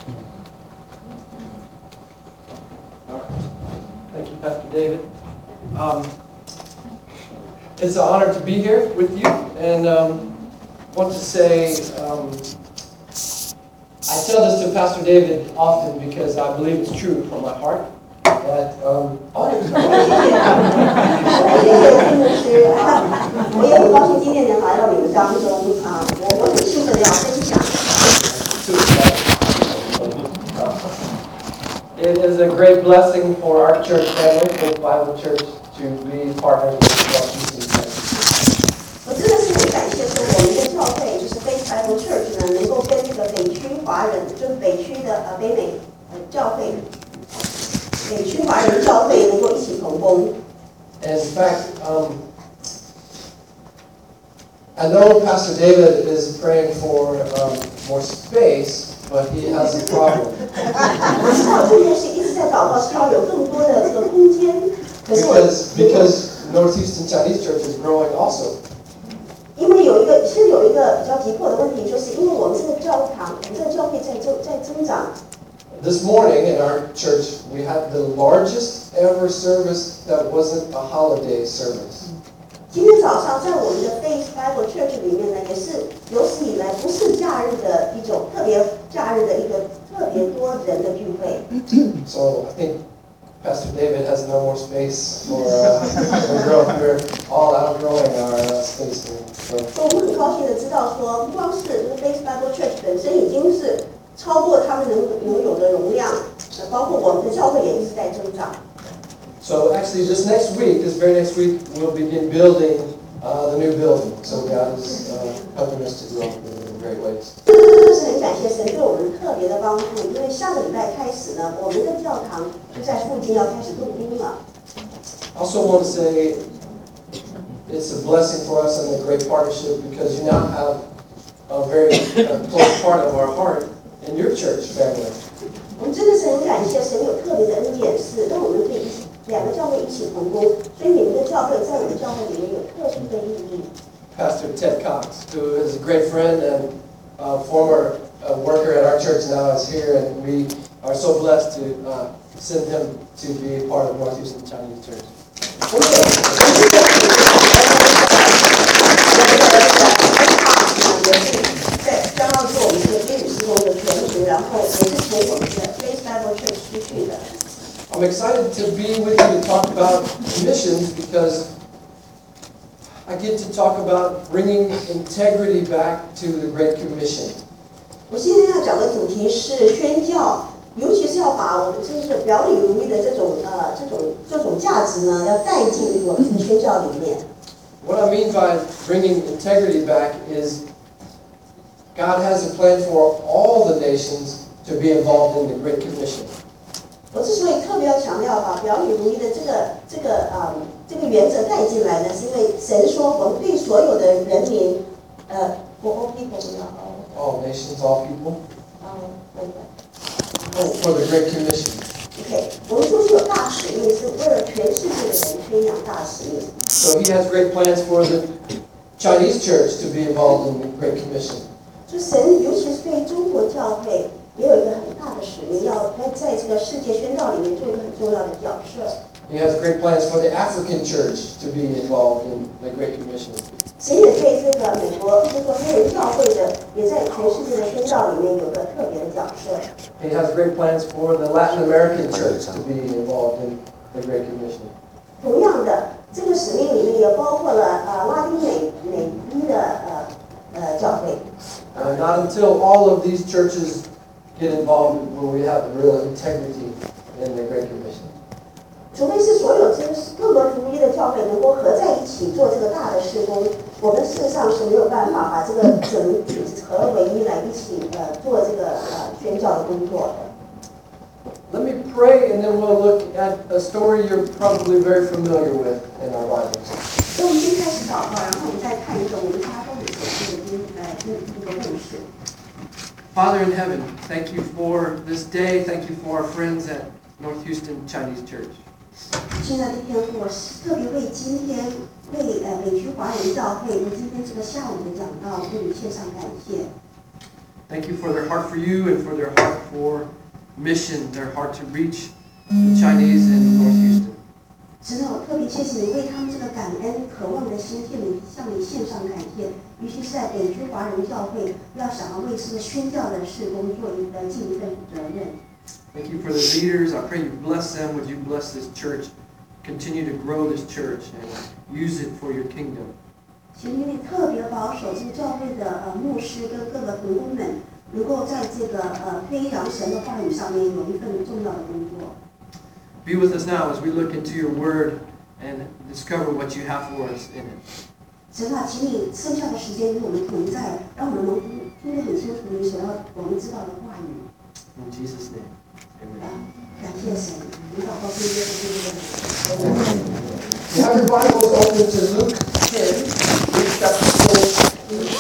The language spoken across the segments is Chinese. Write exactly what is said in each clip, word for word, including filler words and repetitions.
Thank you, Pastor David. Um, it's an honor to be here with you, and um, want to say um, I tell this to Pastor David often because I believe it's true from my heart. That um, oh, 我也很高兴今天能来到你们当中啊，我我很兴奋的要分享。 It is a great blessing for our church family, Faith Bible Church, to be partners with Washington State. 我真的是很感谢说我们的教会就是 Faith Bible Church 呢，能够跟这个北区华人，就是北区的呃北美呃教会，北区华人教会能够一起同工。 In fact, um, I know Pastor David is praying for um, more space, but he has a problem. 我知道这件事一直在祷告，是要有更多的这个空间。可是我 Because, because North Houston Chinese Church is growing also. 因为有一个现在有一个比较急迫的问题，就是因为我们这个教堂，我们这个教会在增在增长。 This morning in our church, we had the largest ever service that wasn't a holiday service. 今天早上在我们的 Faith Bible Church 里面呢，也是有史以来不是假日的一种特别假日的一个特别多人的聚会。 So I think Pastor David has no more space for, uh, for growth. We're all outgrowing our uh, space here. So. 我们很高兴的知道说，不光是这个 Faith Bible Church 本身已经是超过他们能能有的容量，包括我们的教会也一直在增长。 So actually, this next week, this very next week, we'll begin building uh, the new building. So God is uh, helping us to grow in great ways. 真的是很感谢神对我们特别的帮助，因为下个礼拜开始呢，我们的教堂就在附近要开始动工了。 Also want to say it's a blessing for us and a great partnership because you now have a very uh, close part of our heart in your church family. 我们真的是很感谢神有特别的恩典，是让我们可以一起两个教会一起同工，所以你们的教会在我们教会里面有特殊的意义。 Pastor Ted Cox, who is a great friend and uh, former uh, worker at our church now, is here, and we are so blessed to uh, send him to be a part of North Houston Chinese Church. 而且，也是在将要做我们这个英语事工的全职，然后也是从我们的 Faith Bible Church 出去的。 I'm excited to be with you to talk about missions because I get to talk about bringing integrity back to the Great Commission. 我今天要讲的主题是宣教，尤其是要把我们就是表里如一的这种呃这种这种价值呢，要带进我们这个宣教里面。 What I mean by bringing integrity back is God has a plan for all the nations to be involved in the Great Commission. 我之所以特别要强调把表里如一的这个这个啊、嗯、这个原则带进来呢，是因为神说我们对所有的人民，呃 ，for all people 要 All nations, all people. 啊，对的。 Oh, for the Great Commission. OK， 我们就是有大使命，是为了全世界的人宣扬大使命。 So he has great plans for the Chinese church to be involved in the Great Commission. 就神，尤其是对中国教会，也有一个很大的使命，要在在这个世界宣教里面做一个很重要的角色。 He has great plans for the African church to be involved in the Great Commission. 神也对这个美国这个黑人教会的，也在全世界的宣教里面有个特别的角色。 He has great plans for the Latin American church to be involved in the Great Commission. 同样的，这个使命里面也包括了呃拉丁美美裔的呃呃教会。 Uh, not until all of these churches get involved will we have real integrity in the Great Commission. 除非是所有这个各个福音的教会能够合在一起做这个大的事工，我们事实上是没有办法把这个整合为一来一起呃做这个呃宣教的工作的。 Let me pray and then we'll look at a story you're probably very familiar with in our Bibles. 所以我们先开始祷告，然后我们再看一个我们大家都很熟悉的经呃一个故事。 Father in heaven, thank you for this day. Thank you for our friends at North Houston Chinese Church. 亲爱的天父，我特别为今天为呃北区华人教会为今天这个下午的讲道为你献上感谢。 Thank you for their heart for you and for their heart for mission, their heart to reach the Chinese in North Houston. 真的，我特别谢谢你为他们这个感恩、渴望的心，向你向你献上感谢。尤其是在北区华人教会，要想要为这个宣教的事工做一个尽一份责任。 Thank you for the leaders. I pray you bless them. Would you bless this church? Continue to grow this church and use it for your kingdom. 请你特别保守这个教会的呃牧师跟各个同工们，能够在这个呃推扬神的话语上面有一份重要的工作。 Be with us now as we look into your word and discover what you have for us in it. 神啊，请你剩下的时间与我们同在，让我们能听得很清楚你所要我们知道的话语。 In Jesus' name, 啊 amen.， 感谢神，你祷告归耶稣基督的名。 You have your Bibles open to Luke ten, Luke chapter ten.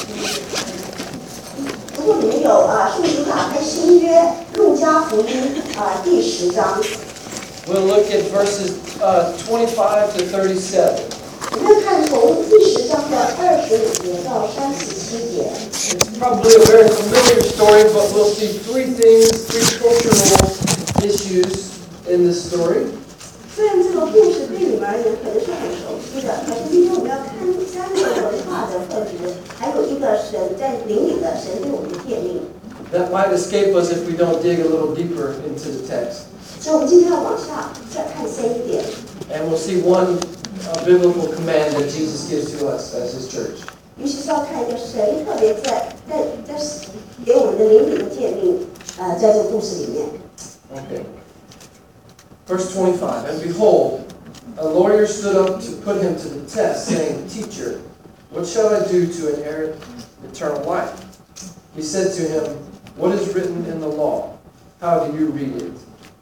如果你们有啊，圣经打开新约路加福音啊第十章。 We'll look at verses uh, twenty-five to thirty-seven. 我们看从第十章的二十五节到三十七节。 It's probably a very familiar story, but we'll see three things, three cultural issues in this story. 虽然这个故事对你们而言可能是很熟悉的，可是今天我们要看三个文化的特质，还有一个神在灵里的神对我们的诫命。 That might escape us if we don't dig a little deeper into the text. 所以我们今天要往下再看深一点。 And we'll see one uh, biblical command that Jesus gives to us as His church. 尤其是要看一个神特别在在在给我们的灵里的诫命，呃，在这个故事里面。 Okay. Verse twenty-five, and behold, a lawyer stood up to put him to the test, saying, Teacher, what shall I do to inherit eternal life? He said to him, What is written in the law? How do you read it?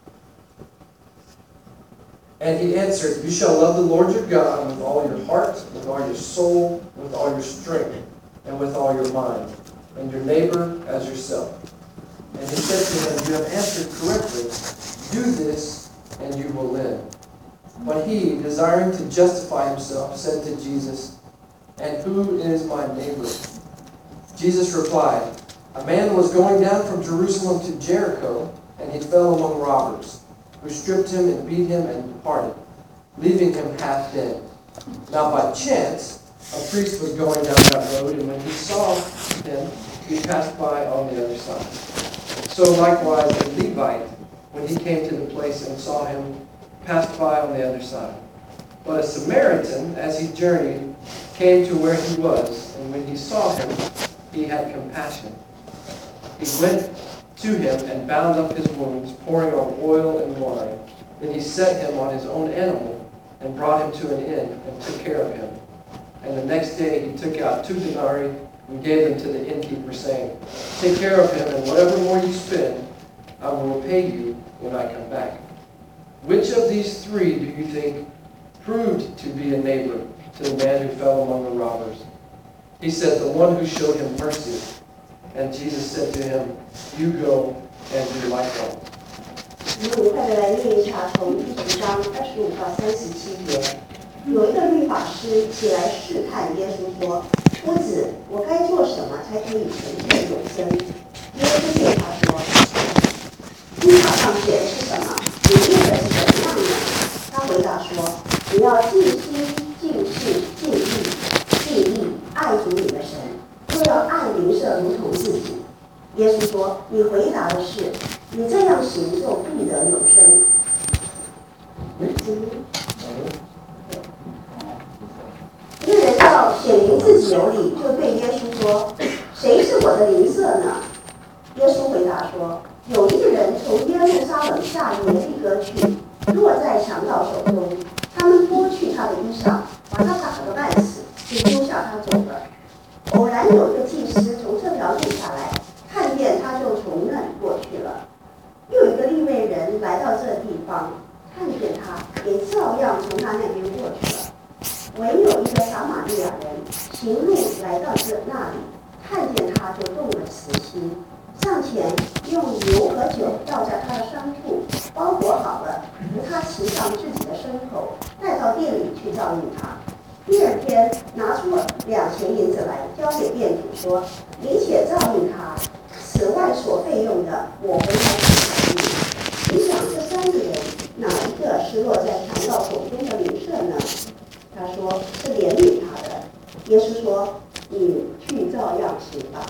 And he answered, You shall love the Lord your God with all your heart, with all your soul, with all your strength, and with all your mind, and your neighbor as yourself. And he said to him, You have answered correctly. Do this, and you will live. But he, desiring to justify himself, said to Jesus, And who is my neighbor? Jesus replied, A man was going down from Jerusalem to Jericho, and he fell among robbers, who stripped him and beat him and departed, leaving him half dead. Now by chance, a priest was going down that road, and when he saw him, he passed by on the other side. So likewise a Levite, when he came to the place and saw him, passed by on the other side. But a Samaritan, as he journeyed, came to where he was, and when he saw him, he had compassion. He went to him and bound up his wounds, pouring on oil and wine. Then he set him on his own animal and brought him to an inn and took care of him. And the next day he took out two denarii and gave them to the innkeeper, saying, Take care of him, and whatever more you spend, I will repay you when I come back. Which of these three do you think proved to be a neighbor to the man who fell among the robbers? He said, The one who showed him mercy. And Jesus said to him, You go and do likewise. 我们快点来念一下，从第十章二十五到三十七节。有一个律法师起来试探耶稣说：“夫子，我该做什么才可以承受永生？”耶稣对他说：“律法上写的是什么？你念的是怎样呢？”他回答说：“你要尽心、尽性、尽力、尽力爱主你的神，又要爱邻舍如同自己。”耶稣说：“你回答的是，你这样行就必得永生。”一个人要显明自己有理，就对耶稣说：“谁是我的邻舍呢？”耶稣回答说：“有一个人从耶路撒冷下耶利哥去，落在强盗手中，他们剥去他的衣裳，把他打个半死，就丢下他走了。偶然有一个祭司从这条路下来，看见他就从那里过去了。又有一个利未人来到这地方，看见他，也照样从他那边过去了。唯有一个撒玛利亚人行路来到这那里，看见他就动了慈心，上前用油和酒倒在他的伤处，包裹好了，扶他骑上自己的牲口，带到店里去照应他。第二天拿出两钱银子来，交给店主说：“你且照应他，此此外所费用的，我回答给你。你想这三个人哪一个是落在强盗手中的邻舍呢？他说是怜悯他的。耶稣说：“你去照样行吧。”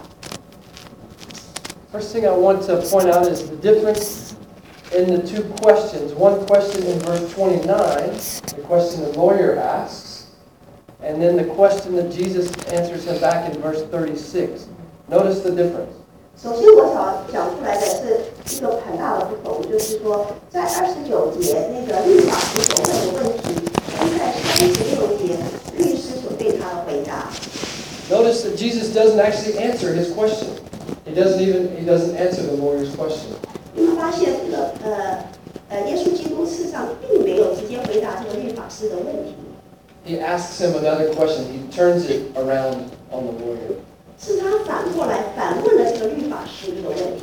First thing I want to point out is the difference in the two questions. One question in verse twenty-nine, the question the lawyer asks, and then the question that Jesus answers him back in verse thirty-six. Notice the difference. 首先，我想讲出来的是一个很大的不同，就是说，在二十九节那个律法师所问的问题，跟在三十六节律师所对他的回答。 Notice that Jesus doesn't actually answer his question. He doesn't even he doesn't answer the lawyer's question. 你们发现这个呃呃，耶稣基督事实上并没有直接回答这个律法师的问题。 He asks him another question. He turns it around on the lawyer. 是他反过来反问了这个律法师一个问题。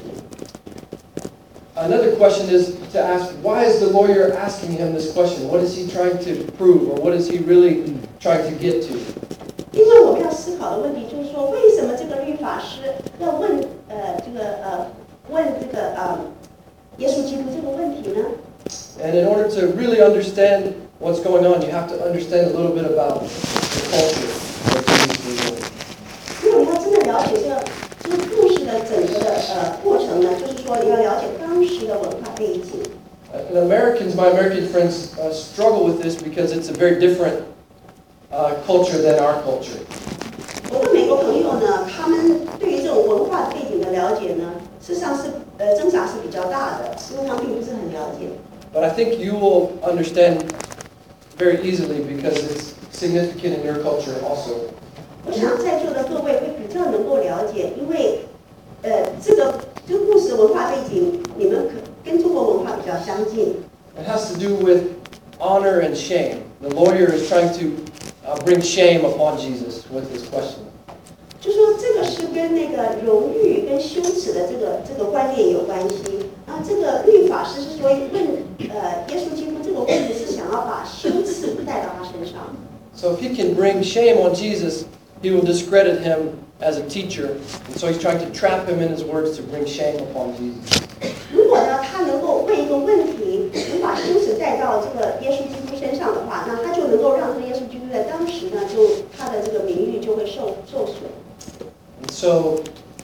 Another question is to ask, why is the lawyer asking him this question? What is he trying to prove, or what is he really trying to get to? 因为我们要思考的问题就是说，为什么这个律法师要问呃这个呃问这个呃耶稣基督这个问题呢？ And in order to really understand what's going on, you have to understand a little bit about the culture that Jesus was in. 如果你要真的了解这个这个故事的整个的呃过程呢，就是说你要了解当时的文化背景。 And Americans, my American friends, uh, struggle with this because it's a very different uh, culture than our culture. 我的美国朋友呢，他们对于这种文化背景的了解呢，事实上是呃挣扎是比较大的，因为他们并不是很了解。 But I think you will understand very easily because it's significant in your culture also. 我想在座的各位会比较能够了解，因为呃这个这个故事文化背景，你们可跟中国文化比较相近。 It has to do with honor and shame. The lawyer is trying to uh, bring shame upon Jesus with his question. 就说这个是跟那个荣誉跟羞耻的这个这个观念有关系。啊，这个律法师是说问呃耶稣基督这个问题是想要把羞耻带到他身上。 So if he can bring shame on Jesus, he will discredit him as a teacher. And so he's trying to trap him in his words to bring shame upon Jesus. 如果呢，他能够问一个问题，能把羞耻带到这个耶稣基督身上的话，那他就能够让这个耶稣基督在当时呢，就他的这个名誉就会受受损。 And so,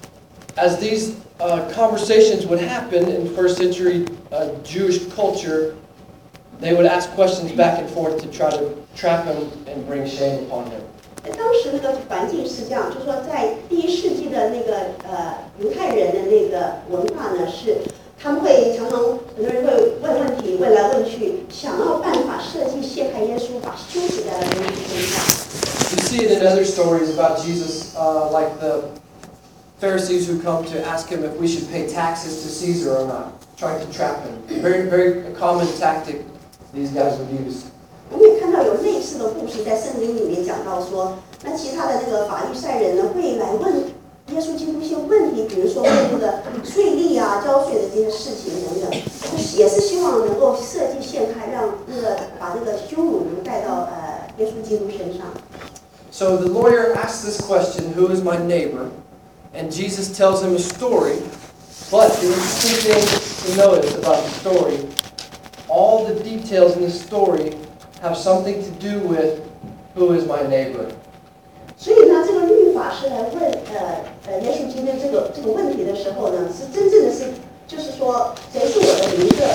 as these uh, conversations would happen in first century uh, Jewish culture, they would ask questions back and forth to try to trap him and bring shame upon him. 当时那个环境是这样，就是说在第一世纪的那个呃犹太人的那个文化呢，是他们会常常很多人会问问题，问来问去，想要办法设计陷害耶稣，把羞耻带到耶稣身上。 You see it in other stories about Jesus, uh, like the Pharisees who come to ask him if we should pay taxes to Caesar or not, trying to trap him. Very, very common tactic these guys would use. 我们也看到有类似的故事在圣经里面讲到说，那其他的那个法利赛人呢，会来问耶稣基督一些问题，比如说问那个税吏啊、交税的这些事情等等，也是希望能够设计陷害，让那个把那个羞辱能带到呃耶稣基督身上。 So the lawyer asks this question, who is my neighbor? And Jesus tells him a story. But the interesting thing to notice about the story, all the details in the story have something to do with who is my neighbor. 所以呢，这个律法师来问呃呃耶稣基督这个这个问题的时候呢，是真正的是就是说谁是我的邻舍？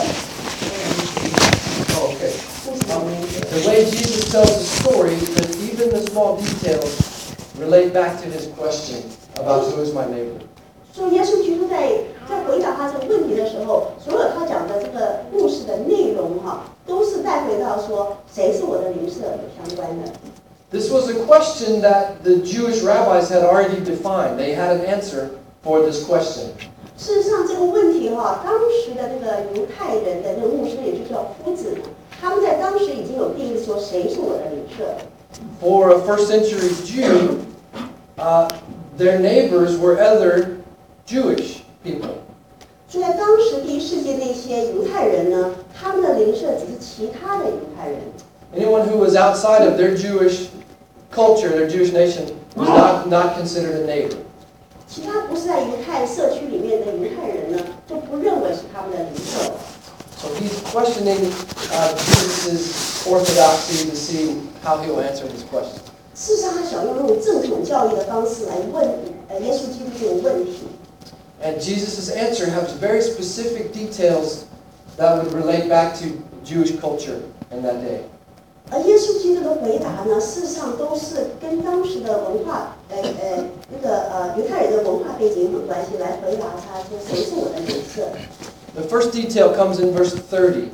Oh, okay. Um, the way Jesus tells the story, that even the small details relate back to his question about who is my neighbor. 所以耶稣基督在在回答他这个问题的时候，所有他讲的这个故事的内容哈，都是带回到说谁是我的邻舍有相关的。 This was a question that the Jewish rabbis had already defined. They had an answer for this question. 事实上，这个问题哈，当时的那个犹太人的那个牧师，也就是叫夫子，他们在当时已经有定义说谁是我的邻舍。 For a first century Jew, uh, their neighbors were other Jewish people. 所以在当时第一世纪那些犹太人呢，他们的邻舍只是其他的犹太人。 Anyone who was outside of their Jewish culture, their Jewish nation, was not, not considered a neighbor. 其他不是在犹太社区里面的犹太人呢，就不认为是他们的领袖。 So he's questioning uh, Jesus' orthodoxy to see how he'll answer this question. 事实上，他想用那种正统教育的方式来问呃耶稣基督这种问题。 And Jesus' answer has very specific details that would relate back to Jewish culture in that day. 而耶稣基督的回答呢，事实上都是跟当时的文化，呃呃，那个呃犹太人的文化背景有关系，来回答他说谁是我的领袖。 The first detail comes in verse thirty.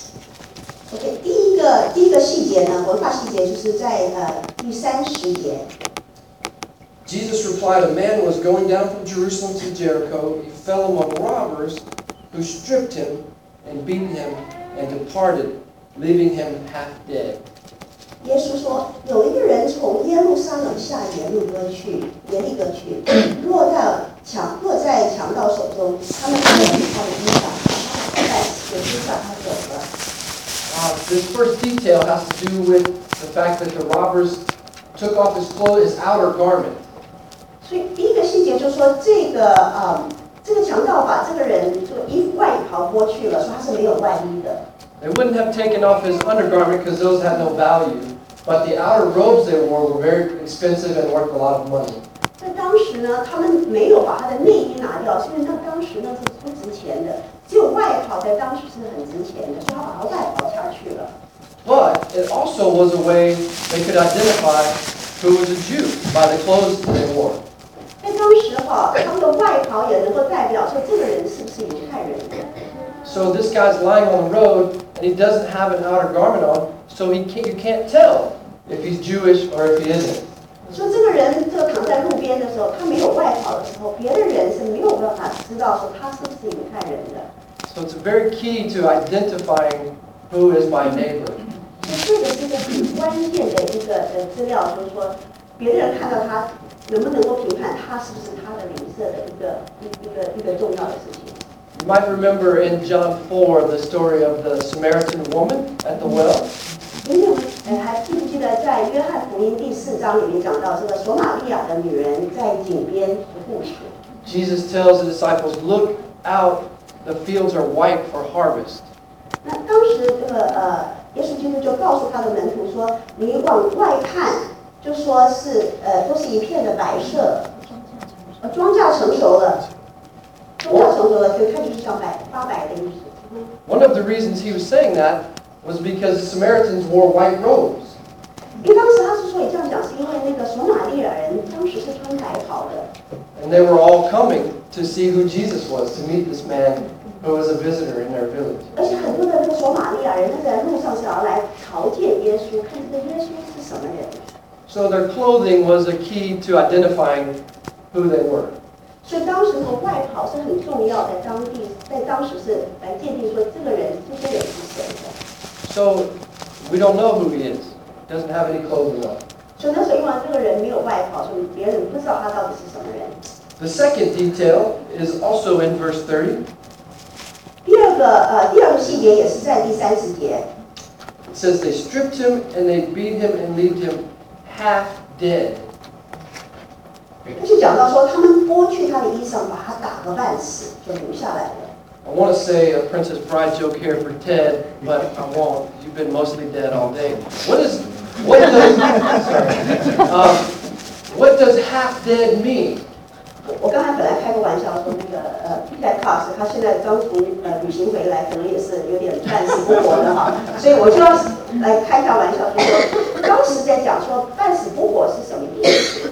OK， 第一个第一个细节呢，文化细节就是在呃第三十节。 Jesus replied, "A man was going down from Jerusalem to Jericho. He fell among robbers, who stripped him and beat him and departed, leaving him half dead." 耶稣说，有一个人从耶路撒冷下耶路哥去，耶利哥去，落到强落在强盗手中，他们剥取他的衣裳，把他的带子就让他走了。 Uh, this first detail has to do with the fact that the robbers took off his clothes, his outer garment. 所以第一个细节就是说，这个呃，这个强盗把这个人这个衣外袍剥去了，说他是没有外衣的。 They wouldn't have taken off his undergarment because those had no value, but the outer robes they wore were very expensive and worth a lot of money. 在当时呢，他们没有把他的内衣拿掉，是因为那当时呢是不值钱的，只有外袍在当时是很值钱的，所以他把他外袍拆去了。 But it also was a way they could identify who was a Jew by the clothes they wore. 在当时哈，他们的外袍也能够代表说这个人是不是犹太人。 So this guy's lying on the road and he doesn't have an outer garment on, so he can't, you can't tell if he's Jewish or if he isn't. 说这个人就躺在路边的时候，他没有外袍的时候，别的人是没有办法知道说他是不是犹太人的。 So it's very key to identifying who is my neighbor. 所以这个是一个很关键的一个呃资料，就是说别的人看到他能不能够评判他是不是他的邻舍的一个一一个一个重要的事情。 You might remember in John four the story of the Samaritan woman at the well. 因为呃还记不记得在约翰福音第四章里面讲到这个索玛利亚的女人在井边的故事。 Jesus tells the disciples, "Look out, the fields are white for harvest." 那当时这个呃耶稣基督就告诉他的门徒说：“你往外看，就说是呃都是一片的白色，呃庄稼成熟了，庄稼成熟了，就看就是像白发白的意思。” One of the reasons he was saying that was because the Samaritans wore white robes. 因为当时他之所以这样讲，是因为那个索玛利亚人当时是穿白袍的， And they were all coming to see who Jesus was, to meet this man who was a visitor in their village. 而且很多的这个索玛利亚人他在路上是要来朝见耶稣，看这个耶稣是什么人。 So their clothing was a key to identifying who they were. 所以当时那个外袍是很重要，在当地，在当时是来鉴定说这个人这些人是谁的。 So we don't know who he is. Doesn't have any clothing on. 所以那时候因为这个人没有外袍，所以别人不知道他到底是什么人。 The second detail is also in verse thirty. 第二个呃，第二个细节也是在第三十节。 It says they stripped him and they beat him and left him half dead. 他就讲到说，他们剥去他的衣裳，把他打个半死，就留下来了。 I want to say a Princess Bride joke here for Ted, but I won't. You've been mostly dead all day. What is, what does, um, what does half dead mean? 我刚才本来开个玩笑说，那个呃 Peter Cox 他现在刚从呃旅行回来，可能也是有点半死不活的哈，所以我就要来开一下玩笑，就说当时在讲说半死不活是什么意思？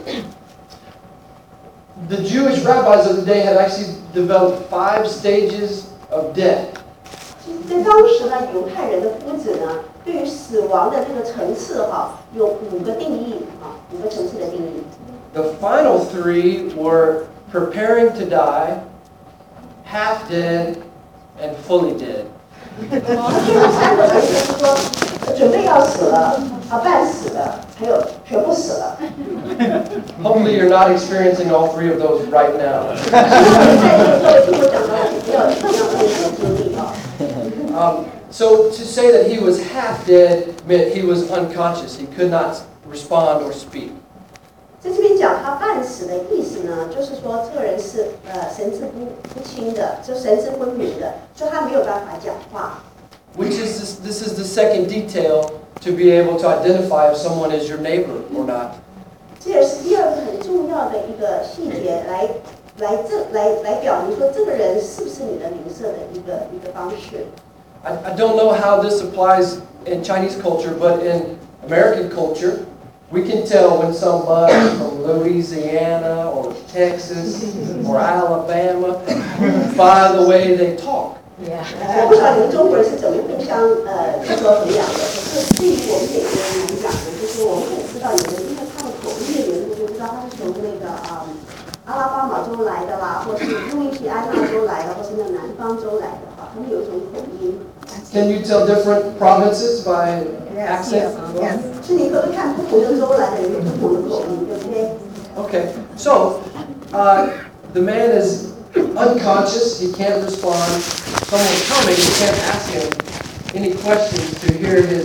The Jewish rabbis of the day had actually developed five stages of death. 在当时呢，犹太人的夫子呢，对于死亡的这个层次哈，有五个定义啊，五个层次的定义。 The final three were preparing to die, half dead, and fully dead. 他最后三个层次是说，准备要死了，啊，半死了，还有全部死了。 Hopefully you're not experiencing all three of those right now. 在这个时候听我讲到，不要不要那个经历啊。 Um, so to say that he was half dead meant he was unconscious. He could not respond or speak. 在这边讲他半死的意思呢，就是说这个人是呃神志不不清的，就神志昏迷的，就他没有办法讲话。 Which is this, this is the second detail to be able to identify if someone is your neighbor or not. 这也是第二个很重要的一个细节，来来这来来表明说这个人是不是你的邻舍的一个一个方式。 I, I don't know how this applies in Chinese culture, but in American culture, we can tell when somebody from Louisiana or Texas or Alabama by the way they talk. 我不知道你们中国人是怎么互相呃这个衡量的，可是对于我们美国人来讲呢，就是我们可以知道有人因为他的口音的缘故，就知道他是从那个啊、嗯、阿拉巴马州来的啦，或是路易斯安那州来的，或是那南方州来的哈，他们有一种口音。 Can you tell different provinces by accent? Yes. 是你可不可以看不同的州来的人有不同的口音，对不对？ Okay, so uh, the man is unconscious, he can't respond. Someone's coming, you can't ask him any questions to hear his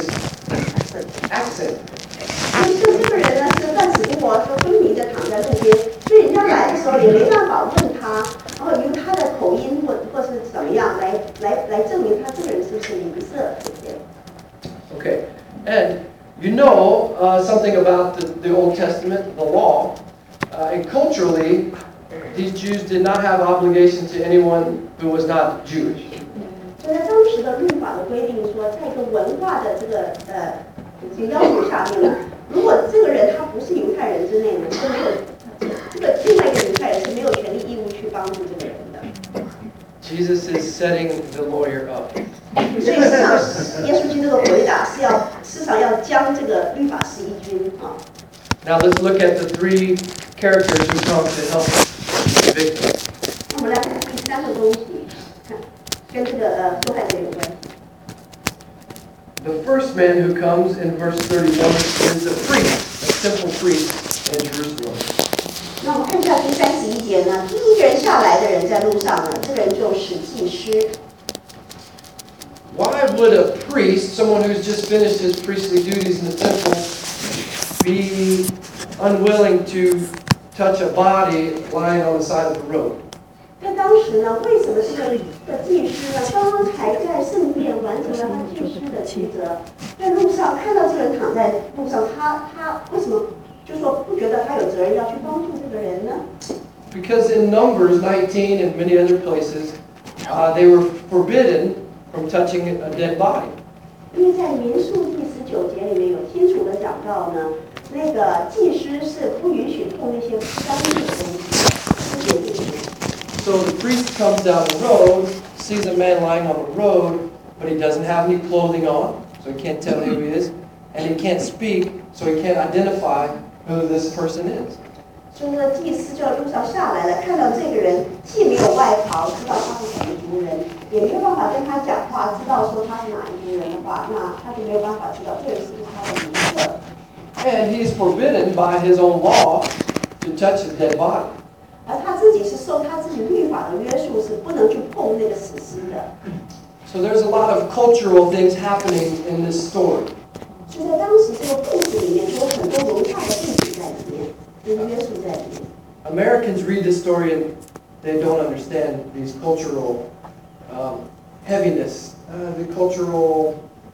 accent. 就是这个人呢是半死不活，是昏迷的躺在路边，所以人家来的时候也没办法问他，然后由他的口音或或是怎么样来来来证明他这个人是不是邻舍，对不对？ Okay, and you know uh, something about the, the Old Testament, the law, uh, and culturally, these Jews did not have obligation to anyone who was not Jewish. 就在当时的律法的规定说，在一个文化的这个呃这个要求下面呢，如果这个人他不是犹太人之内呢，就没有这个另外一个犹太人是没有权利义务去帮助这个人的。 Jesus is setting the lawyer up. 所以事实上，耶稣基督的回答是要市场要将这个律法十一军啊。 Now let's look at the three characters who come to help the victim. 那我们来看第三个东西，看跟这个呃受害者有关。 The first man who comes in verse thirty-one is a priest, a simple priest in Jerusalem. 那我们看一下第三十一节呢，第一个人下来的人在路上呢，这个人就是祭司。 Why would a priest, someone who's just finished his priestly duties in the temple, be unwilling to touch a body lying on the side of the road? 在当时呢，为什么这个的祭司呢，刚刚才在圣殿完成了他祭司的职责，在路上看到这个人躺在路上，他他为什么就说不觉得他有责任要去帮助这个人呢？ Because in Numbers nineteen and many other places, uh, they were forbidden from touching a dead body. 因为在民数第十九节里面有清楚的讲到呢，那个祭司是不允许碰那些不干净的东西，不洁净的。 So the priest comes down the road, sees a man lying on the road, but he doesn't have any clothing on, so he can't tell who he is, and he can't speak, so he can't identify who this person is. 所以呢，祭司就路上下来了，看到这个人既没有外袍，知道他是什么族人，也没有办法跟他讲话，知道说他是哪一族人的话，那他就没有办法知道这人是不是他的邻舍。 And he is forbidden by his own law to touch a dead body. 而他自己是受他自己律法的约束，是不能去碰那个死尸的。 So there's a lot of cultural things happening in this story. 就在当时这个故事里面，就有很多文化的背景在里面，跟约束在里面。 Americans read this story and they don't understand these cultural um, heaviness, uh, the cultural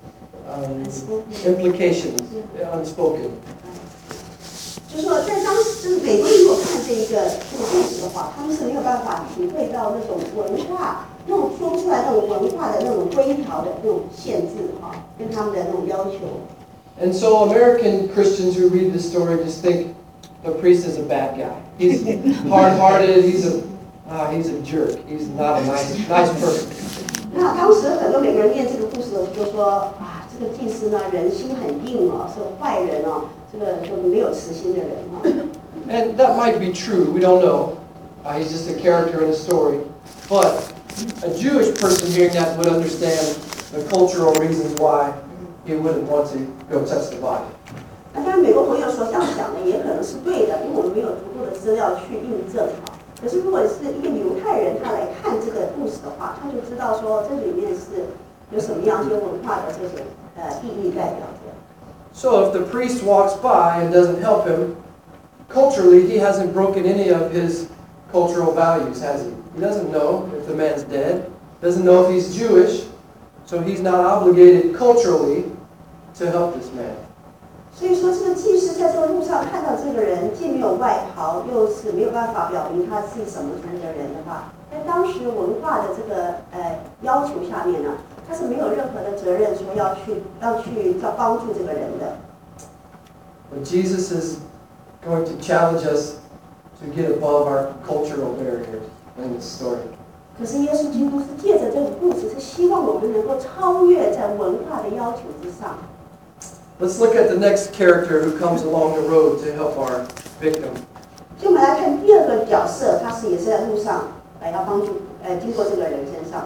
um, implications, unspoken. 就是说，在当时，就是美国人如果看这一个这个故事的话，他们是没有办法体会到那种文化，那种说不出来那种文化的那种规条的那种限制哈，跟他们的那种要求。 And so American Christians who read this story just think the priest is a bad guy. He's hard-hearted. He's a uh, he's a jerk. He's not a nice nice person. 那当时很多美国人念这个故事的时候就说啊，这个祭司呢人心很硬哦，是坏人哦，这个就没有慈心的人哈。 And that might be true. We don't know. Uh, he's just a character in a story. But a Jewish person hearing that would understand the cultural reasons why he wouldn't want to go touch the body. 那当然，美国朋友所这样想的也可能是对的，因为我们没有足够的资料去印证哈。可是如果是一个犹太人，他来看这个故事的话，他就知道说这里面是有什么样一些文化的这种呃意义代表着。 So if the priest walks by and doesn't help him, culturally, he hasn't broken any of his cultural values, has he? He doesn't know if the man's dead, doesn't know if he's Jewish, so he's not obligated culturally to help this man. 所以说，这个祭司在这个路上看到这个人，既没有外袍，又是没有办法表明他是什么族的人的话，在当时文化的这个呃要求下面呢，他是没有任何的责任说要去要去要帮助这个人的。 But Jesus is going to challenge us to get above our cultural barriers in this story. 可是耶稣基督是借着这个故事，是希望我们能够超越在文化的要求之上。 Let's look at the next character who comes along the road to help our victim. 所以我们来看第二个角色，他是也是在路上来要帮助呃经过这个人身上。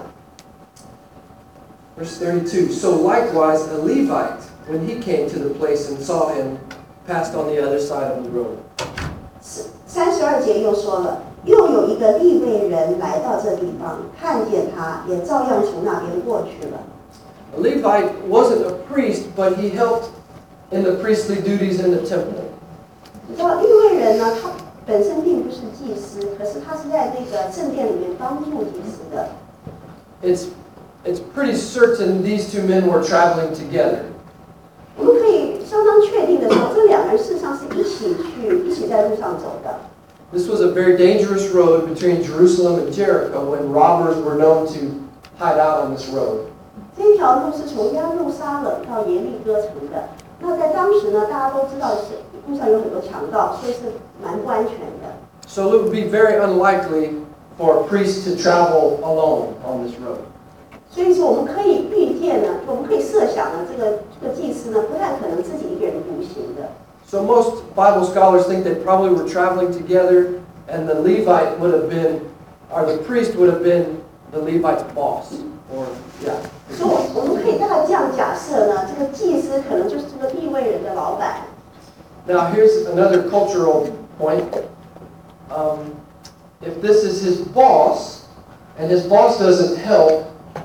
Verse thirty-two. So likewise a Levite, when he came to the place and saw him, passed on the other side of the road. 三十二节又说了，又有一个利未人来到这地方，看见他，也照样从那边过去了。 A Levite wasn't a priest, but he helped in the priestly duties in the temple. 你知道利未人呢，他本身并不是祭司，可是他是在那个圣殿里面帮助祭司的。 It's it's pretty certain these two men were traveling together. 我们可以相当确定的说，这两个人事实上是一起去，一起在路上走的。 This was a very dangerous road between Jerusalem and Jericho, and robbers were known to hide out on this road. 这一条路是从耶路撒冷到耶利哥城的。那在当时呢，大家都知道是路上有很多强盗，所以是蛮不安全的。 So it would be very unlikely for a priest to travel alone on this road. 所以说，我们可以预见呢，我们可以设想呢，这个这个祭司呢，不太可能自己一个人独行的。 So most Bible scholars think they probably were traveling together, and the Levite would have been, or the priest would have been the Levite's boss, or yeah. 所以，我们可以大概这样假设呢，这个祭司可能就是这个利未人的老板。 Now here's another cultural point. Um, if this is his boss, and his boss doesn't help,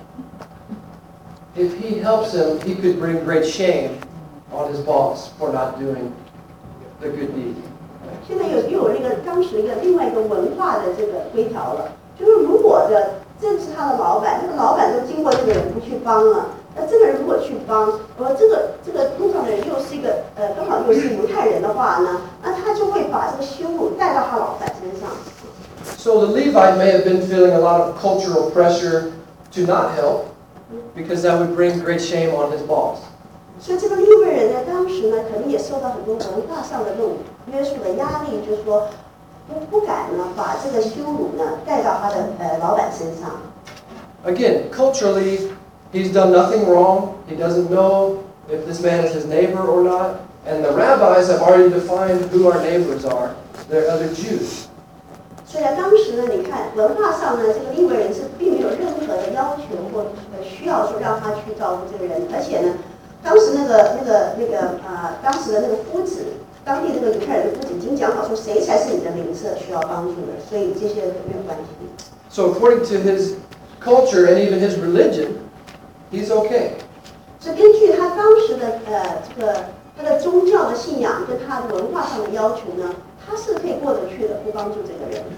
if he helps him, he could bring great shame on his boss for not doing the good deed. 现在有又有那个当时一个另外一个文化的这个规条了，就是如果的正是他的老板，这个老板都经过这个人不去帮了，那这个人如果去帮，而这个这个路上的人又是一个呃刚好又是犹太人的话呢，那他就会把这个羞辱带到他老板身上。 So the Levite may have been feeling a lot of cultural pressure to not help, because that would bring great shame on his boss. 所以这个利未人呢，当时呢，可能也受到很多文化上的这种约束的压力，就是说不不敢呢把这个羞辱呢带到他的呃老板身上。 Again, culturally, he's done nothing wrong. He doesn't know if this man is his neighbor or not. And the rabbis have already defined who our neighbors are. They're other Jews. 所以在当时呢，你看文化上呢，这个利未人是并没有任何的要求或呃需要说让他去照顾这个人，而且呢，当时那个那个那个呃，当时的那个夫子，当地那个犹太人的夫子已经讲好说谁才是你的邻舍需要帮助的，所以这些没有关系。 So according to his culture and even his religion, he's okay. 所以根据他当时的呃这个他的宗教的信仰跟他的文化上的要求呢，他是可以过得去的，不帮助这个人。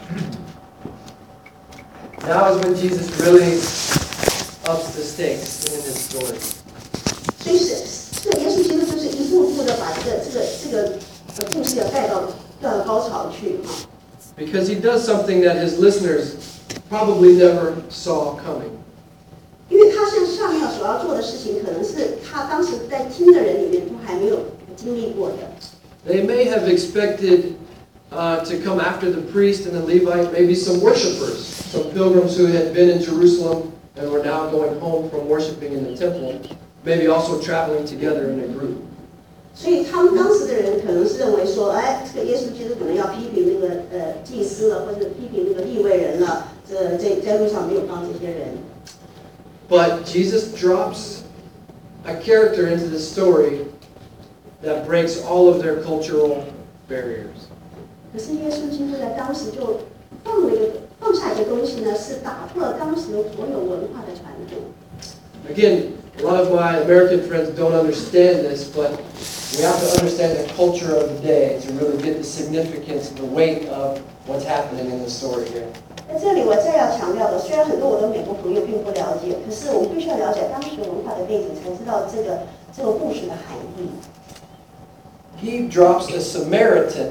Now is when Jesus really ups the stakes in his story. 所以是这个耶稣基督就是一步步的把这个这个这个呃故事要带到带到高潮去啊。 Because he does something that his listeners probably never saw coming. 因为他像上面所要做的事情，可能是他当时在听的人里面都还没有经历过的。 They may have expected uh, to come after the priest and the Levite, maybe some worshipers, some pilgrims who had been in Jerusalem and were now going home from worshiping in the temple, maybe also traveling together in a group. 所以他们当时的人可能是认为说，哎，这个耶稣基督可能要批评那个呃祭司了，或者批评那个利未人了，这在在路上没有帮这些人。 But Jesus drops a character into the story that breaks all of their cultural barriers. 可是耶稣基督在当时就放了一个放下一个东西呢，是打破了当时所有文化的传统。 Again, a lot of my American friends don't understand this, but We have to understand the culture of the day to really get the significance and the weight of what's happening in the story here. 在这里我再要强调的，虽然很多我的美国朋友并不了解，可是我们必须要了解当时文化的背景，才知道这个这个故事的含义。 He drops a Samaritan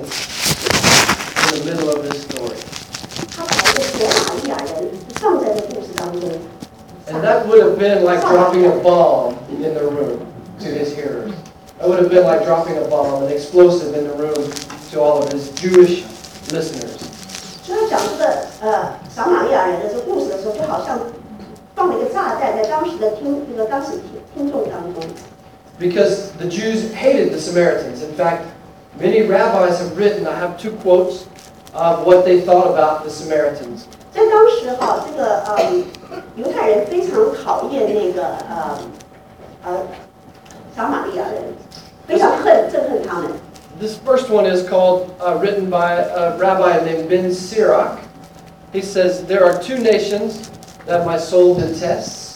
in the middle of this story. 他把一个索马利亚人放在这故事当中。 And that would have been like dropping a bomb in the room to his hearers. That would have been like dropping a bomb, an explosive in the room to all of his Jewish listeners. 所以他讲这个呃撒玛利亚人的这个故事的时候，就好像放了一个炸弹在当时的听这个当时听听众当中。 Because the Jews hated the Samaritans. In fact, many rabbis have written, I have two quotes of what they thought about the Samaritans. 在当时哈，这个嗯犹太人非常讨厌那个呃呃撒玛利亚人，非常恨憎恨他们。 This first one is called, uh, written by a rabbi named Ben Sirach. He says, there are two nations that my soul detests.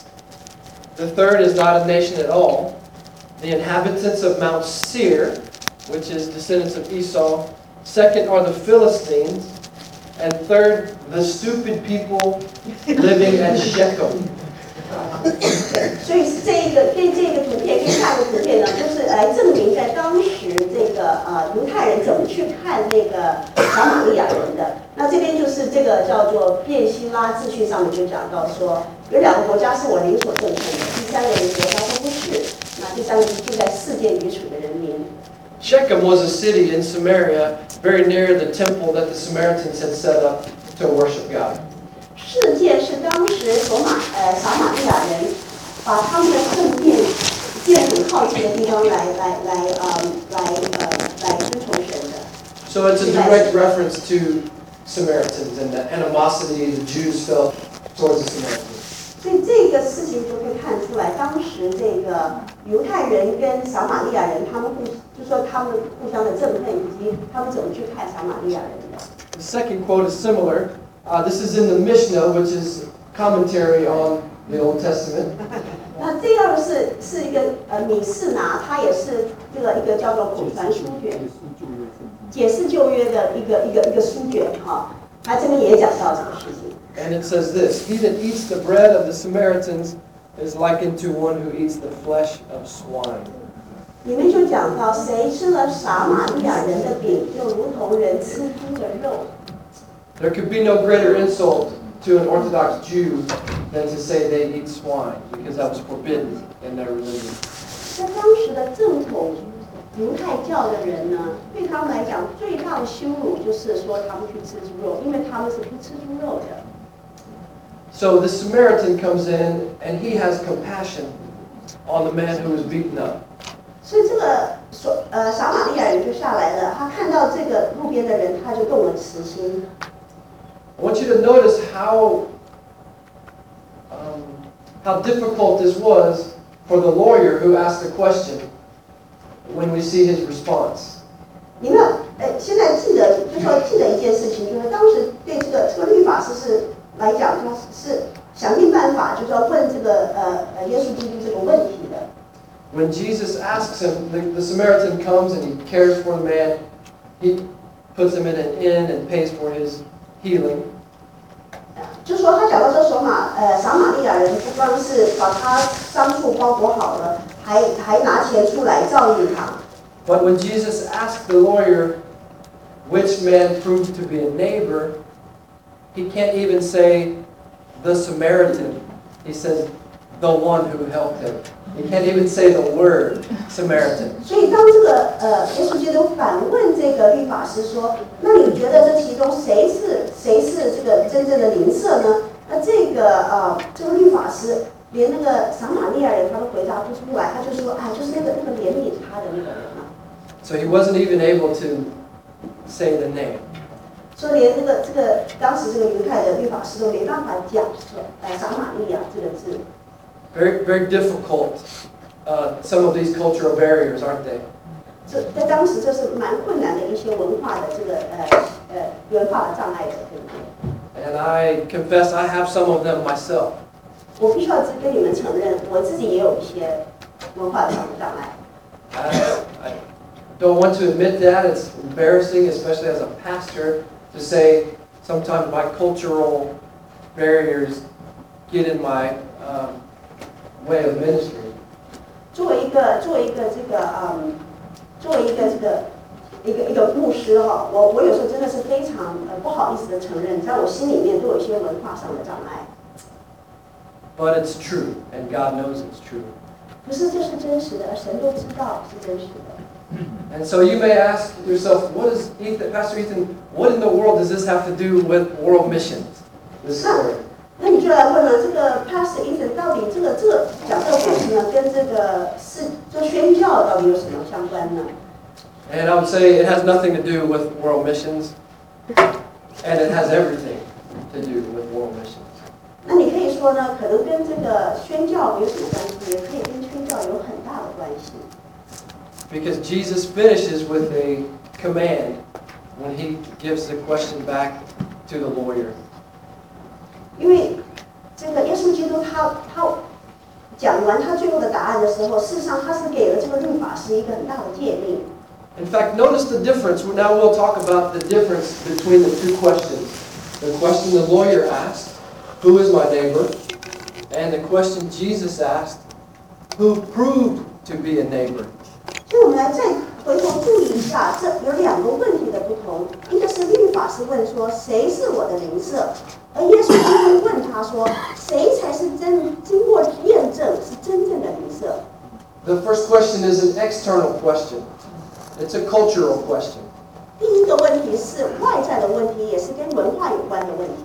The third is not a nation at all. The inhabitants of Mount Seir, which is descendants of Esau. Second are the Philistines. And third, the stupid people living at Shechem. 所以这一个跟这个图片跟下一个图片呢，就是来证明在当时这个呃犹太人怎么去看那个撒玛利亚人的。那这边就是这个叫做便希拉秩序上面就讲到说，有两个国家是我灵所憎恨的，第三个人国家都不是。那第三个是住在世界愚蠢的人民。 Shechem was a city in Samaria, very near the temple that the Samaritans had set up to worship God. 世界是当时索马呃撒玛利亚人把他们的圣殿建很靠近的地方来来来呃来呃来遵从神的。 So it's a direct reference to Samaritans and the animosity the Jews felt towards the Samaritans. 所以这个事情就可以看出来，当时这个犹太人跟撒玛利亚人，他们互就说他们互相的憎恨，以及他们怎么去看撒玛利亚人的。 The second quote is similar. Uh, this is in the Mishnah, which is commentary on the Old Testament. 那这样是是一个呃米士拿，它也是这个一个叫做口传书卷，解释旧约的一个一个一个书卷哈。他这边也讲到这个事情。 And it says this: He that eats the bread of the Samaritans is likened to one who eats the flesh of swine. 里面就讲到，谁吃了撒玛利亚人的饼，就如同人吃猪的肉。 There could be no greater insult to an Orthodox Jew than to say they eat swine, because that was forbidden in their religion. 在当时的正统犹太教的人呢，对他们来讲最大的羞辱就是说他们去吃猪肉，因为他们是不吃猪肉的。 So the Samaritan comes in and he has compassion on the man who was beaten up. 所以这个所呃撒玛利亚人就下来了，他看到这个路边的人，他就动了慈心。 I want you to notice how um, how difficult this was for the lawyer who asked the question when we see his response. 你们呃现在记得就说记得一件事情，就是当时对这个这个律法师是来讲，他是想尽办法，就是要问这个呃呃耶稣基督这个问题的。 When Jesus asks him, the, the Samaritan comes and he cares for the man. He puts him in an inn and pays for his healing. 就说他讲到这索马呃撒玛利亚人不光是把他伤处包裹好了，还还拿钱出来照应他。 But when Jesus asked the lawyer which man proved to be a neighbor, he can't even say the Samaritan. He says the one who helped him. He can't even say the word Samaritan. 所以当这个呃耶稣基督反问这个律法师说，那你觉得这其中谁是谁是这个真正的邻舍呢？那这个呃这个律法师连那个撒玛利亚人他都回答不出来，他就说啊，就是那个那个怜悯他的那个人啊。 So he wasn't even able to say the name. 所以连这个这个当时这个犹太的律法师都没办法讲说呃撒玛利亚这个字。 Very, very difficult. Uh, some of these cultural barriers, aren't they? 这在当时这是蛮困难的一些文化的这个呃呃文化的障碍的，对不对？ And I confess I have some of them myself. 我必须要跟你们承认，我自己也有一些文化上的障碍。 I, I, don't want to admit that. It's embarrassing, especially as a pastor, to say sometimes my cultural barriers get in my um, way of ministry. 作为一个作为一个这个嗯，作为一个这个一个一个牧师哈，我我有时候真的是非常呃不好意思的承认，在我心里面都有一些文化上的障碍。 But it's true, and God knows it's true. 可是这是真实的，神都知道是真实的。 And so you may ask yourself, what is Ethan, Pastor Ethan, what in the world does this have to do with world missions? This story. 那你就来问了，这个 Pastor Ethan 到底这个这个讲这个故事呢，跟这个是做宣教到底有什么相关呢？ And I would say it has nothing to do with world missions, and it has everything to do with world missions. 那你可以说呢，可能跟这个宣教有什么关系，也可以跟宣教有很大的关系。 Because Jesus finishes with a command when he gives the question back to the lawyer. 因为这个耶稣基督他他讲完他最后的答案的时候，事实上他是给了这个律法师一个很大的诫命。 In fact, notice the difference. Now we'll talk about the difference between the two questions. The question the lawyer asked, who is my neighbor? And the question Jesus asked, who proved to be a neighbor? 所以我们来再回头注意一下，这有两个问题的不同。一个是律法师问说谁是我的邻舍，而耶稣基督问他说谁才是真经过验证是真正的邻舍。 The first question is an external question. It's a cultural question. 第一个问题是外在的问题，也是跟文化有关的问题。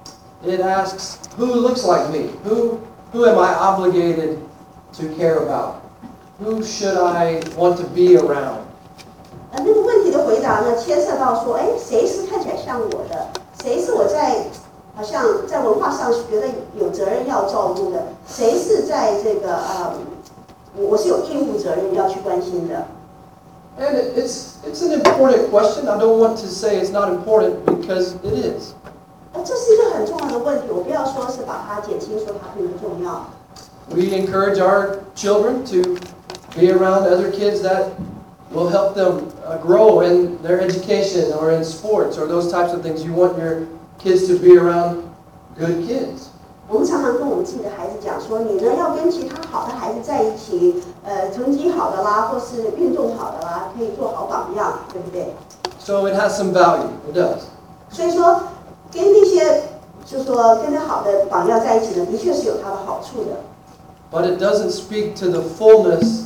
It asks, who looks like me? Who, who am I obligated to care about? Who should I want to be around? 呃，那个问题的回答呢，牵涉到说，哎，谁是看起来像我的？谁是我在好像在文化上觉得有责任要照顾的？谁是在这个呃，我是有义务责任要去关心的？ And it's, it's an important question. I don't want to say it's not important because it is. 呃，这是一个很重要的问题，我不要说是把它减轻，说它并不重要。 We encourage our children to be around other kids that will help them uh, grow in their education or in sports or those types of things. You want your kids to be around good kids. 我们常常跟我们自己的孩子讲说，你呢要跟其他好的孩子在一起，呃，成绩好的啦，或是运动好的啦，可以做好榜样，对不对？ So it has some value. It does. 所以说，跟那些就说跟他好的榜样在一起呢，的确是有它的好处的。 But it doesn't speak to the fullness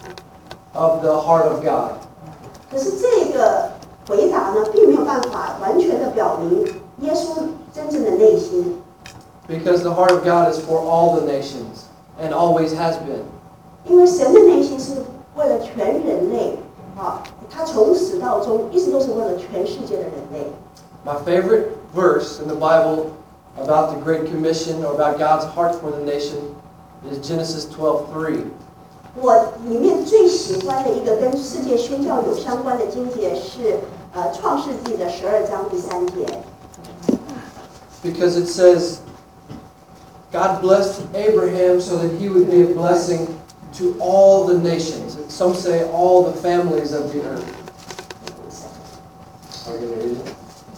of the heart of God. 可是这个回答呢，并没有办法完全的表明耶稣真正的内心。 Because the heart of God is for all the nations and always has been. 因为神的内心是为了全人类，啊，他从始到终一直都是为了全世界的人类。 My favorite verse in the Bible about the Great Commission or about God's heart for the nation is Genesis twelve three. 我里面最喜欢的一个跟世界宣教有相关的经节是呃创世纪的十二章第三节。 Because it says, God blessed Abraham so that he would be a blessing to all the nations. And some say all the families of the earth. Are you going to read it?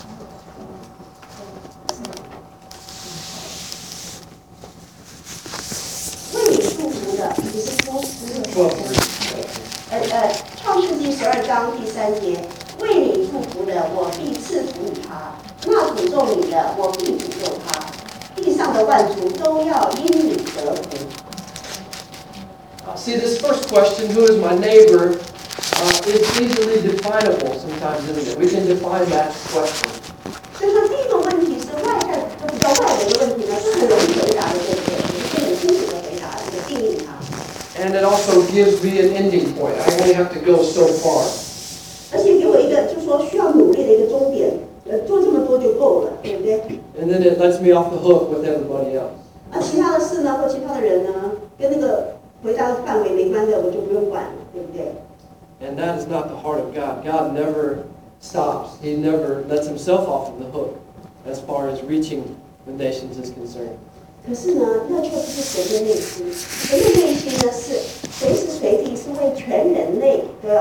为你祝福的，你是说 twelve three. 呃呃，创世纪十二章第三节，为你祝福的，我必赐福于他；那诅咒你的，我必诅咒他。地上的万族都要因你得福。 Uh, see, this first question, who is my neighbor, uh, is easily definable sometimes, isn't it? We can define that question. 所以说，第一个问题是外在，比较外围的问题呢，是很容易回答的，对不对？我们可以很清楚的回答，这个定义它。 And it also gives me an ending point. I only have to go so far. 而且给我一个，就是说需要努力的一个终点，呃，做这么多就够了，对不对？ And then it lets me off the hook with everybody else. 而其他的事呢，或其他的人呢，跟那个回答的范围没关的，我就不用管了，对不对？ And that is not the heart of God. God never stops. He never lets himself off of the hook as far as reaching the nations is concerned. 可是呢，那却不是神的内心。神的内心呢，是随时随地是为全人类都要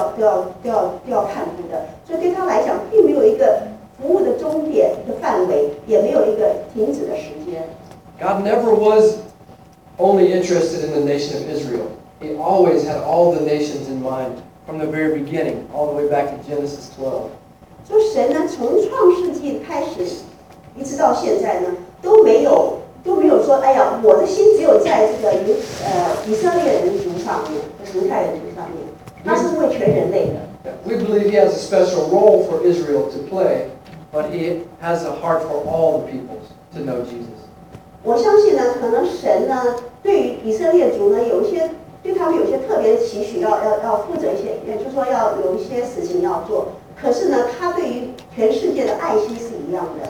要都要都要都要看顾的，所以对他来讲，并没有一个服务的终点的范围，也没有一个停止的时间。 God never was only interested in the nation of Israel. He always had all the nations in mind from the very beginning, all the way back to Genesis twelve. 所以神呢，从创世纪开始，一直到现在呢，都没有都没有说，哎呀，我的心只有在这个犹呃以色列人族上面，犹太人族上面，他是为全人类的。 We believe He has a special role for Israel to play, but He has a heart for all the peoples to know Jesus. 我相信呢，可能神呢，对于以色列族呢，有一些对他们有一些特别的期许，要要要负责一些，也就是说要有一些事情要做。可是呢，他对于全世界的爱心是一样的。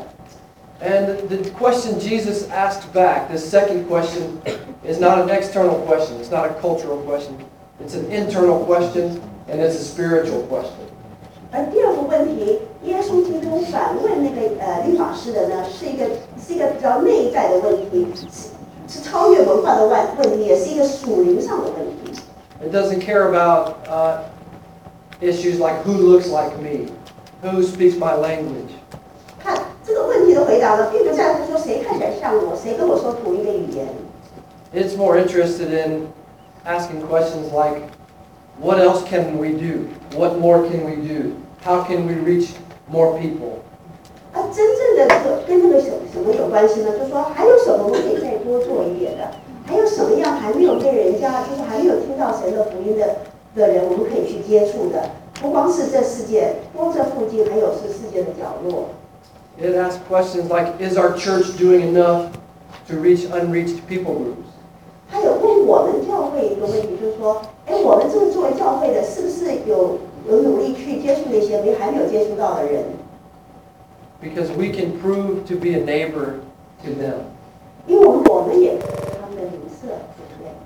And the question Jesus asked back, this second question, is not an external question. It's not a cultural question. It's an internal question, and it's a spiritual question. 而第二个问题，耶稣基督反问那个呃律法师的呢，是一个是一个比较内在的问题，是是超越文化的问问题，也是一个属灵上的问题。 It doesn't care about uh, issues like who looks like me, who speaks my language. 看这个问题的回答呢，并不在乎说谁看起来像我，谁跟我说同一个语言。 It's more interested in asking questions like, what else can we do? What more can we do? How can we reach more people? 而真正的这个跟这个什什么有关系呢？就是说还有什么我们可以再多做一点的？还有什么样还没有被人家，就是还没有听到神的福音的的人，我们可以去接触的？不光是这世界，光这附近，还有是世界的角落。 It asks questions like, is our church doing enough to reach unreached people groups? 他有问我们教会一个问题，就是说，哎，我们这个作为教会的，是不是有有努力去接触那些没还没有接触到的人？ Because we can prove to be a neighbor to them. 因为我们我们也是他们的邻舍，对不对？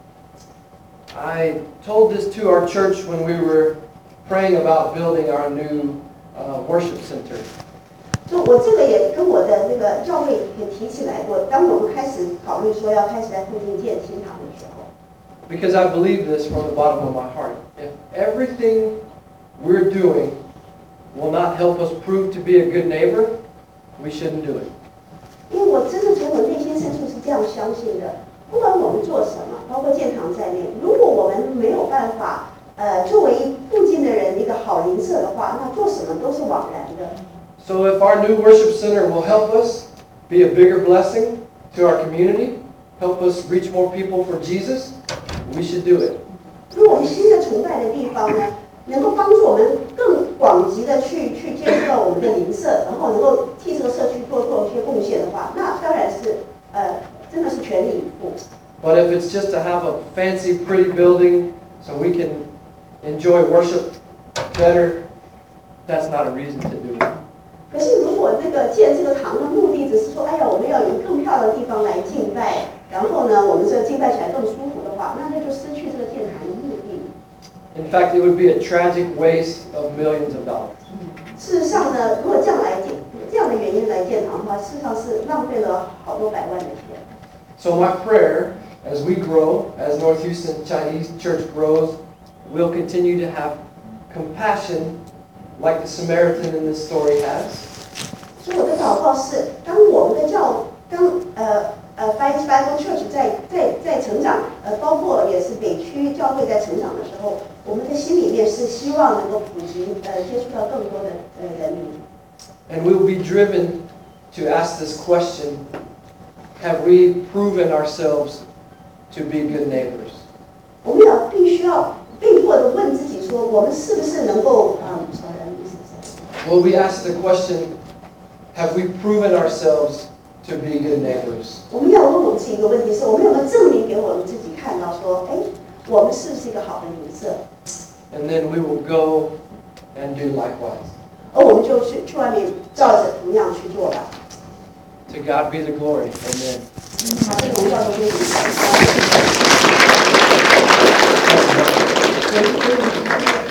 I told this to our church when we were praying about building our new uh, worship center. 就我这个也跟我的那个教会也提起来过，当我们开始考虑说要开始在附近建新堂的时候。 Because I believe this from the bottom of my heart. If everything we're doing will not help us prove to be a good neighbor, we shouldn't do it. 因为我真的从我内心深处是这样相信的，不管我们做什么，包括建堂在内，如果我们没有办法，呃，作为附近的人一个好邻舍的话，那做什么都是枉然的。 So if our new worship center will help us be a bigger blessing to our community, help us reach more people for Jesus, we should do it. 如果我们新的崇拜的地方呢，能够帮助我们更广集的去去接触到我们的邻舍，然后能够替这个社区多做一些贡献的话，那当然是呃，真的是全力以赴。 But if it's just to have a fancy, pretty building so we can enjoy worship better, that's not a reason to do it. 可是如果这个建这个堂的目的只是说，哎呀，我们要有更漂亮的地方来敬拜，然后呢，我们这敬拜起来更舒服的话，那那就失去这个建堂的目的。 In fact, it would be a tragic waste of millions of dollars. 事实上呢，如果这样来建，这样的原因来建堂的话，事实上是浪费了好多百万的钱。 So my prayer, as we grow, as North Houston Chinese Church grows, we'll continue to have compassion like the Samaritan in this story has. 所以我的祷告是，当我们的教，当呃呃 Bible Church 在在在成长，呃，包括也是北区教会在成长的时候，我们的心里面是希望能够普及，呃，接触到更多的呃人民。 And we will be driven to ask this question, have we proven ourselves to be good neighbors? 我们要必须要被迫的问自己说，我们是不是能够嗯 ，sorry， Will we ask the question, have we proven ourselves to be good neighbors? 我们要问我们自己一个问题是，我们有没有证明给我们自己看到说，哎，我们是不是一个好的邻舍？ And then we will go and do likewise. 而我们就去去外面照着同样去做吧。 To God be the glory. Amen. 好，这荣耀都归于神。